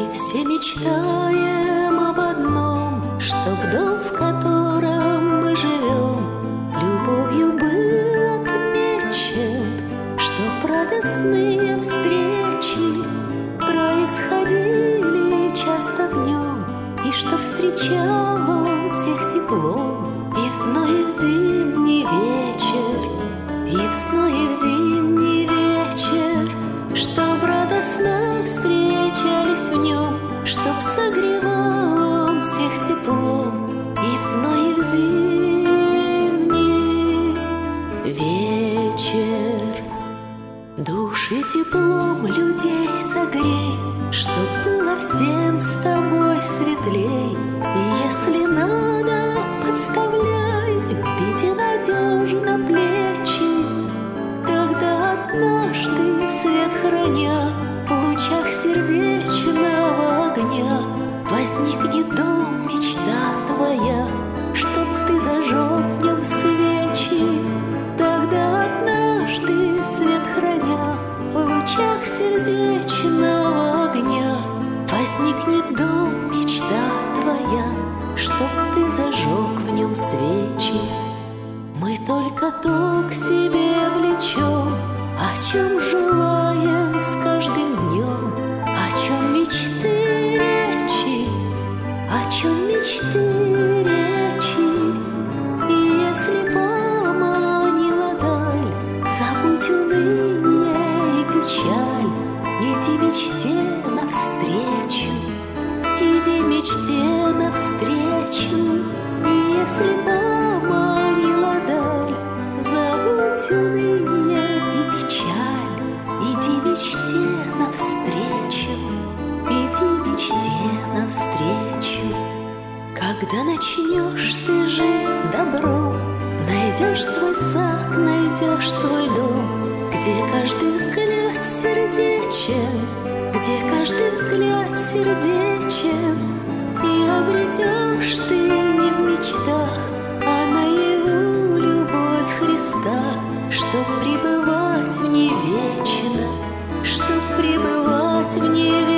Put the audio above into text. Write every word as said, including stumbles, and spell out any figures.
все мечтаем об одном, чтоб дом, в котором мы живем, любовью был отмечен, чтоб радостные встречи происходили часто в нем, и чтоб встречал он всех теплом, и в зной, и в зимний вечер, и в зной, и в зимний вечер, чтоб радостно встречались в нем, чтоб согревал он всех теплом, и в зной, и в зимний вечер. Души теплом людей согрей, чтоб было всем с тобой светлей, и если надо, подставляй в беде надежно плечи. Тогда однажды, свет храня, в лучах сердечного огня возникнет дом, мечта твоя, чтоб ты зажег в нем свечи. Тогда однажды, свет храня, в лучах сердечного огня возникнет дом, мечта твоя, чтоб ты зажег в нем свечи. Мы только то к себе влечем, о чем желаем с каждым днем, о чем мечты речи, о чем мечты речи. И если поманила даль, забудь уныние и печаль, иди мечте навстречу, иди мечте навстречу. И если поманила даль, забудь уныние и печаль, иди мечте навстречу, иди мечте навстречу. Когда начнешь ты жить с добром, найдешь свой сад, найдешь свой дом, где каждый взгляд сердечен, где каждый взгляд сердечен, и обретешь ты не в мечтах, а наяву любовь Христа, чтоб пребывать в ней вечно, чтоб пребывать в ней